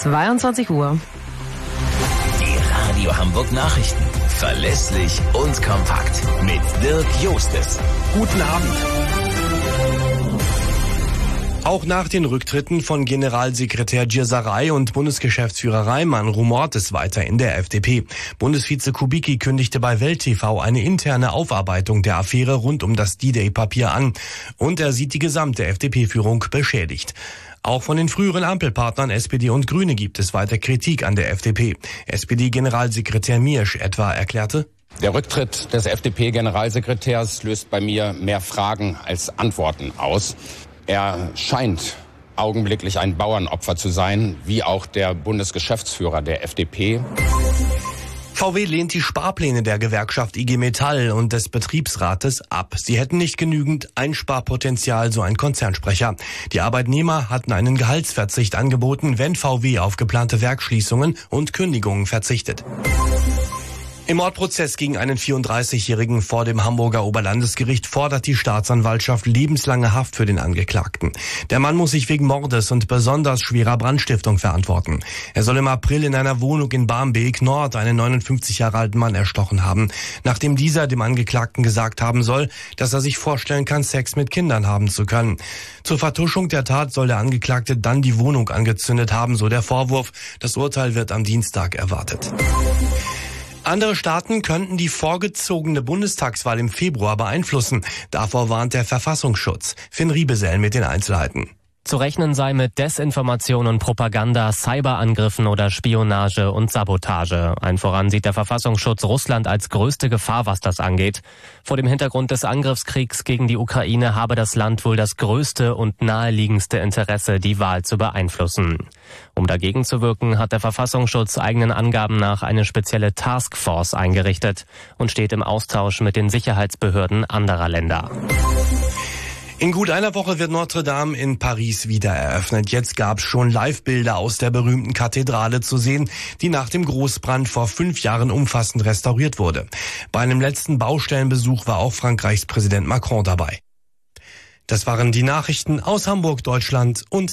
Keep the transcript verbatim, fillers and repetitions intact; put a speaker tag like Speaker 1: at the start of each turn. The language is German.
Speaker 1: zweiundzwanzig Uhr.
Speaker 2: Die Radio Hamburg Nachrichten. Verlässlich und kompakt. Mit Dirk Jostes. Guten Abend.
Speaker 3: Auch nach den Rücktritten von Generalsekretär Gierserei und Bundesgeschäftsführer Reimann rumort es weiter in der F D P. Bundesvize Kubicki kündigte bei Welt T V eine interne Aufarbeitung der Affäre rund um das D-Day-Papier an. Und er sieht die gesamte F D P-Führung beschädigt. Auch von den früheren Ampelpartnern S P D und Grüne gibt es weiter Kritik an der F D P. S P D-Generalsekretär Miersch etwa erklärte:
Speaker 4: Der Rücktritt des F D P-Generalsekretärs löst bei mir mehr Fragen als Antworten aus. Er scheint augenblicklich ein Bauernopfer zu sein, wie auch der Bundesgeschäftsführer der F D P.
Speaker 3: V W lehnt die Sparpläne der Gewerkschaft I G Metall und des Betriebsrates ab. Sie hätten nicht genügend Einsparpotenzial, so ein Konzernsprecher. Die Arbeitnehmer hatten einen Gehaltsverzicht angeboten, wenn V W auf geplante Werksschließungen und Kündigungen verzichtet. Im Mordprozess gegen einen vierunddreißigjährigen vor dem Hamburger Oberlandesgericht fordert die Staatsanwaltschaft lebenslange Haft für den Angeklagten. Der Mann muss sich wegen Mordes und besonders schwerer Brandstiftung verantworten. Er soll im April in einer Wohnung in Barmbek Nord einen neunundfünfzig Jahre alten Mann erstochen haben, nachdem dieser dem Angeklagten gesagt haben soll, dass er sich vorstellen kann, Sex mit Kindern haben zu können. Zur Vertuschung der Tat soll der Angeklagte dann die Wohnung angezündet haben, so der Vorwurf. Das Urteil wird am Dienstag erwartet. Andere Staaten könnten die vorgezogene Bundestagswahl im Februar beeinflussen. Davor warnt der Verfassungsschutz. Finn Riebesell mit den Einzelheiten.
Speaker 5: Zu rechnen sei mit Desinformation und Propaganda, Cyberangriffen oder Spionage und Sabotage. Allen voran sieht der Verfassungsschutz Russland als größte Gefahr, was das angeht. Vor dem Hintergrund des Angriffskriegs gegen die Ukraine habe das Land wohl das größte und naheliegendste Interesse, die Wahl zu beeinflussen. Um dagegen zu wirken, hat der Verfassungsschutz eigenen Angaben nach eine spezielle Taskforce eingerichtet und steht im Austausch mit den Sicherheitsbehörden anderer Länder.
Speaker 3: In gut einer Woche wird Notre Dame in Paris wieder eröffnet. Jetzt gab es schon Live-Bilder aus der berühmten Kathedrale zu sehen, die nach dem Großbrand vor fünf Jahren umfassend restauriert wurde. Bei einem letzten Baustellenbesuch war auch Frankreichs Präsident Macron dabei. Das waren die Nachrichten aus Hamburg, Deutschland und